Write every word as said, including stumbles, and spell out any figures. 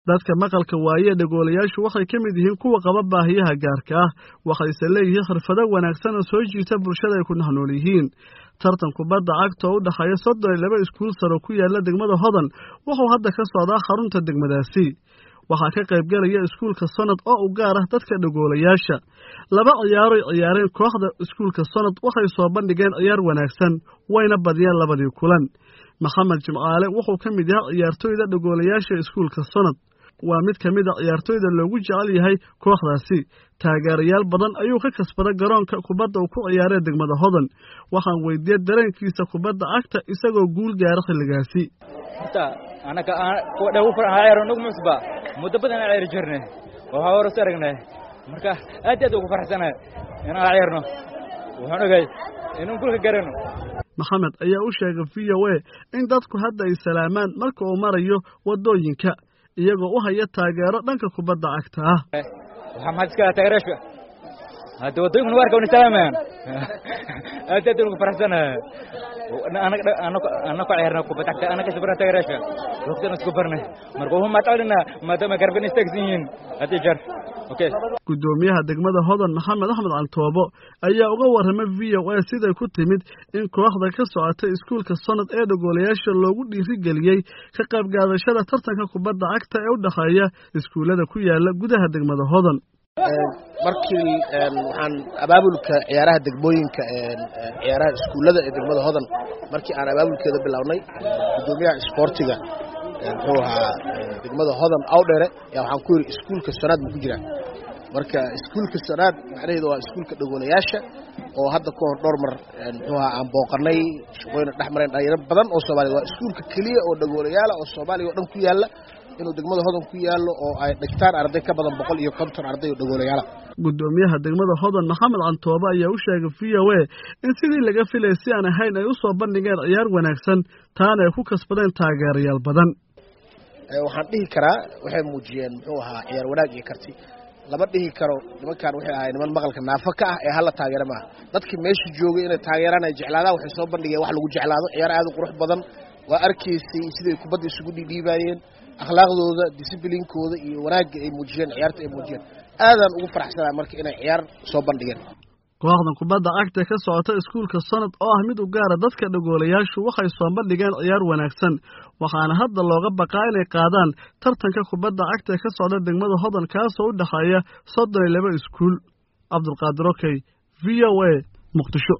dadka maqalka waaye dhagoolayaashu waxay ka mid yihiin kuwa qaba baahiyaha gaarka ah waxayse leeyihiin xirfado wanaagsan oo soo jiita bulshada ay ku nool yihiin tartan kubadda cagta oo u dhaxeeya soddon iyo laba iskuul sare ku yaala degmada Hodan wuxuu hadda ka socdaa xarunta degmadaasi waxaa ka qayb galaya iskuulka sanad oo u gaar ah dadka dhagoolayaasha laba ciyaaro ciyaareen kooxda iskuulka sanad waxay soo bandhigeen ciyaar wanaagsan wayna badiyeen labadii kulan maxamed jimcaale wuxuu ka mid yahay ciyaartoyda dhagoolayaasha iskuulka sanad waa mid kamid ah ciyaartoyda loogu jecel yahay kooxdaasi taageerayaal badan ayuu ka kasbaday garoonka kubadda uu ku ciyaaray degmada Hodan waxaan weydiiyay dareenkiisa kubadda cagta isagoo guul gaaray xilligaasi anaka ku dhaw farxayro nagu musba muddo badan ciyaar jirnay waxa hore saragnay marka aad aad ugu faraxsanahay inaan ciyaarno waxaan ogay inaan kulka garano maxamed ayaa u sheegay V O A in dadku hadda ay salaamaan marka uu marayo wadooyinka iyagoo u haya taageero dhanka kubadda cagta ah waxa ma iska taageerasho hada wadooyinka warka uu salaamaan aad aad ugu faraxsanahay أنا أنا أنا كعيرنا كوبتك أنا كسبنا تغرشة وقتنا سكبرنا مرقوهم ما تعلنا ما دام قربنا استكزين أتجر أوكي قدوميها دقمة هذا محمد أحمد عن توبة أي أغوار هم في أو سيدا كنت مد إن كواحدة كسرعة إسكول كالصند أيد قولياش اللي ودي في جليي كقاب قاعد شلا ترتك كوبتة عكتا أو دخايا إسكول هذا كويا لا جودها دقمة هذا markii waxaan abaabulka ciyaaraha degmooyinka ciyaaraha iskuulada ee degmada Hodan markii aan abaabulkeeda bilownay gudoomiyaha isboortiga wuxuu ahaa degmada Hodan awdheere yaa waxaan ku yiri iskuulka sanaad ku jira marka iskuulka sanaad macnaheedu waa iskuulka dhagoolayaasha oo hadda ka hor dhowr mar wuxuu ahaa aan booqanay shaqooyin dhaxmareen dhalinyaro badan oo Soomaaliya waa iskuulka kaliya oo dhagoolayaal oo Soomaaliya oo dhan ku yaala inuu degmada Hodan ku yaalo oo ay dhigtaan arday ka badan boqol iyo konton arday oo dhagoolayaal gudoomiyaha degmada Hodan Maxamed Cantooba ayaa u sheegay V O A in sidii laga filayay si aan ahayn ay u soo bandhigeen ciyaar wanaagsan taana ay ku kasbadeen taageerayaal badan waxaan dhihi karaa waxay muujiyeen muxuu ahaa ciyaar wanaag iyo karti laba dhihi karo nimankan waxay ahaayeen niman maqalka naafa ka ah ee hal taageero ma dadkii meesha joogay inay taageeraan ay jeclaadaan waxay soo bandhigeen wax lagu jeclaado ciyaar aad u qurux badan waa arkaysay sidii kubadda isugu dhiibayeen akhlaaqdooda disciplinkooda iyo wanaagga ay muujiyeen ciyaarta ay muujiyeen aadan ugu faraxsanahay markii inay ciyaar soo bandhigeen kooxdan kubadda cagta ka socota iskuulka sanad oo ah mid u gaar ah dadka dhagoolayaashu waxay soo bandhigeen ciyaar wanaagsan waxaana hadda looga baqaa inay qaadaan tartanka kubadda cagta ka socda degmada Hodan kaas oo u dhaxeeya soddon iyo laba iskuul Cabdulqaadir Okey V O A Muqdisho